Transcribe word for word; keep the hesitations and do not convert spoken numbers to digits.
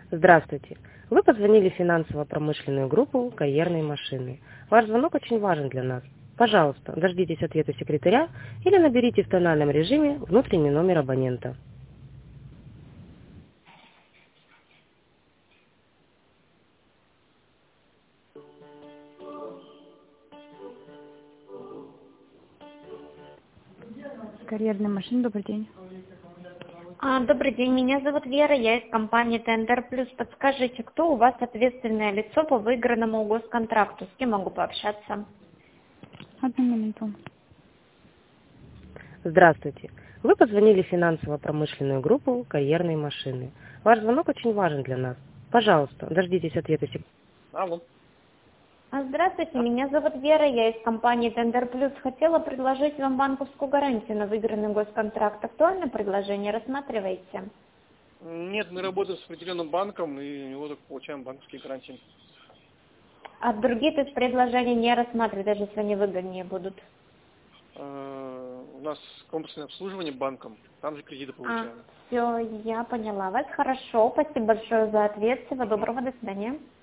Здравствуйте. Вы позвонили в финансово-промышленную группу «Карьерные машины». Ваш звонок очень важен для нас. Пожалуйста, дождитесь ответа секретаря или наберите в тональном режиме внутренний номер абонента. Карьерная машина, добрый день. А, добрый день, меня зовут Вера, я из компании Tender Plus. Подскажите, кто у вас ответственное лицо по выигранному госконтракту? С кем могу пообщаться? Одну минуту. Здравствуйте. Вы позвонили в финансово-промышленную группу «Карьерные машины». Ваш звонок очень важен для нас. Пожалуйста, дождитесь ответа секретаря. Алло. А, Здравствуйте, меня зовут Вера, я из компании Tender Plus. Хотела предложить вам банковскую гарантию на выигранный госконтракт. Актуальное предложение, рассматриваете? Нет, мы работаем с определенным банком и у него только получаем банковские гарантии. А другие то есть предложения не рассматривать, даже если они выгоднее будут? Э, У нас комплексное обслуживание банком, там же кредиты А, получаем. все, я поняла вас. Хорошо, спасибо большое за ответ. Всего доброго, до свидания.